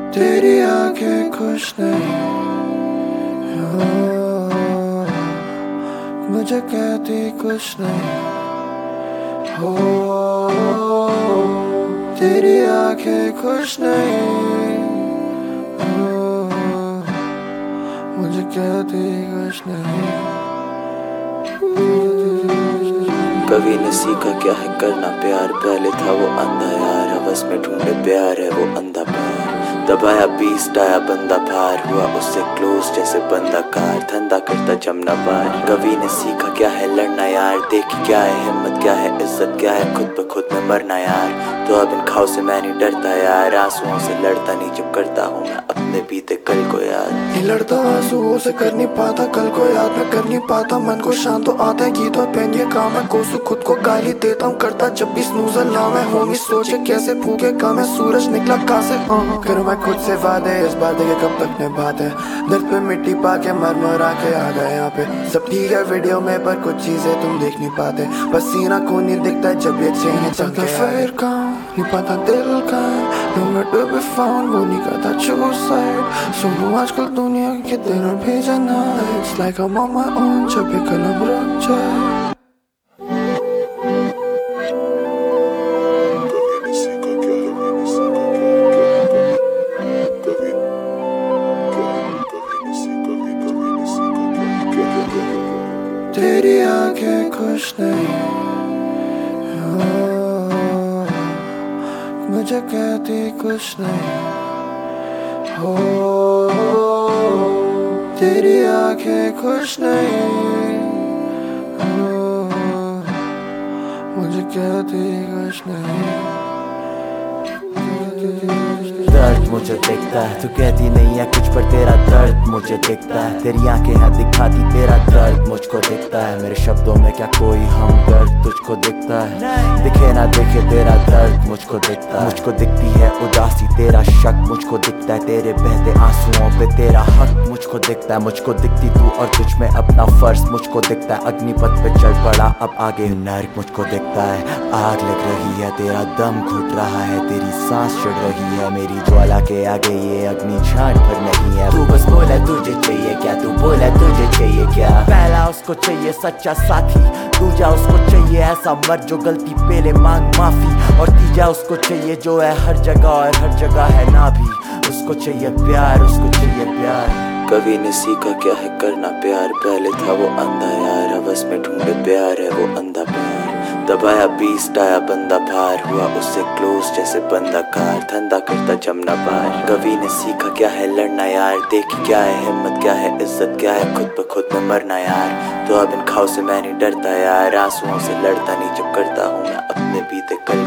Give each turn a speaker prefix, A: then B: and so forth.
A: तेरी आंखें खुश नहीं हो, मुझे कहती कुछ नहीं हो। तेरी आंखें खुश नहीं हो, मुझे कहती कुछ नहीं।
B: कभी न सीखा क्या है करना प्यार, पहले था वो अंधा यार, हवस में ढूंढे प्यार है वो अंधा प्यार। दबाया बीस्ट आया बंदा पार, हुआ उससे क्लोज जैसे बंदा कार, धंधा करता जमना बार। कभी ने सीखा क्या है लड़ना यार, देखी क्या है हिम्मत क्या है इज्जत क्या है, खुद पे खुद में मरना यार। तो अब इन खाओ से मैं नहीं डरता यार, आंसुओं से लड़ता नहीं जब करता हूँ मैं अपने बीते कल को याद।
A: नहीं लड़ता आंसुओं से कर नहीं पाता कल को याद, मैं कर नहीं पाता मन को शांत तो आता है गीत और पेन ये काम है। कोसू खुद को गाली देता हूँ करता जब भी स्नूजर नाम है। होमी सोचे कैसे फूके काम है, सूरज निकला कहाँ से। करूँ मैं खुद से वादे इस बात के कब तक निभाते, दर्द पे मिट्टी पाके मर आके आ गए यहाँ पे। सब ठीक है वीडियो में पर कुछ चीजें तुम देख नहीं पाते, बस सीना को नहीं दिखता जब ये चेहरे चलते फिर कहाँ नहीं पता दिल का नोवेयर टू बी फाउंड, वो नहीं करता चूज साइड। सुनो आजकल दुनिया के दिन और भेजना, it's like I'm on my own जब ये कलम रुक जाए। तेरी आंखें खुश नहीं हो, मुझे कहती कुछ नहीं हो। तेरी आंखें खुश नहीं हो, मुझे कहती कुछ नहीं।
B: दर्द मुझे दिखता है, तू कहती नहीं है कुछ पर तेरा दर्द मुझे दिखता है। तेरी आंखें हैं दिखाती तेरा दर्द मुझको दिखता है, मेरे शब्दों में क्या कोई हमदर्द तुझको दिखता है। दिखे ना दिखे तेरा दर्द मुझको दिखता है, मुझको दिखती है उदासी तेरा शक मुझको दिखता है, तेरे बहते आंसुओं पे तेरा हक मुझको दिखता है। मुझको दिखती तू और तुझ में अपना फर्ज मुझको दिखता है, अग्निपथ पे चढ़ पड़ा अब आगे नर्क मुझको दिखता है। आग लग रही है तेरा दम घुट रहा है, तेरी सांस चढ़ रही है मेरी ज्वाला के आगे ये अग्नि झाड़ पर नहीं है। तू बस बोला तुझे चाहिए क्या, तू बोला तुझे चाहिए क्या। पहला उसको चाहिए सच्चा साथी, दूजा उसको चाहिए ऐसा मर्द जो गलती पे ले मांग माफी, और तीजा उसको चाहिए जो है हर जगह और हर जगह है ना भी। उसको चाहिए प्यार, उसको चाहिए प्यार। कभी ने सीखा क्या है करना प्यार, पहले था वो अंधा यार, हवस में ढूंढे प्यार है वो अंधा प्यार। दबाया बीस्ट आया बंदा पार, हुआ उससे क्लोज जैसे बंदा कार, धंधा करता जमना बार। कभी ने सीखा क्या है लड़ना यार, देखी क्या है हिम्मत क्या है इज्जत क्या है, खुद पे खुद में मरना यार। तो अब इन खाओ से मैं नहीं डरता यार, आंसुओं से लड़ता नहीं जब करता हूँ मैं अपने बीते कल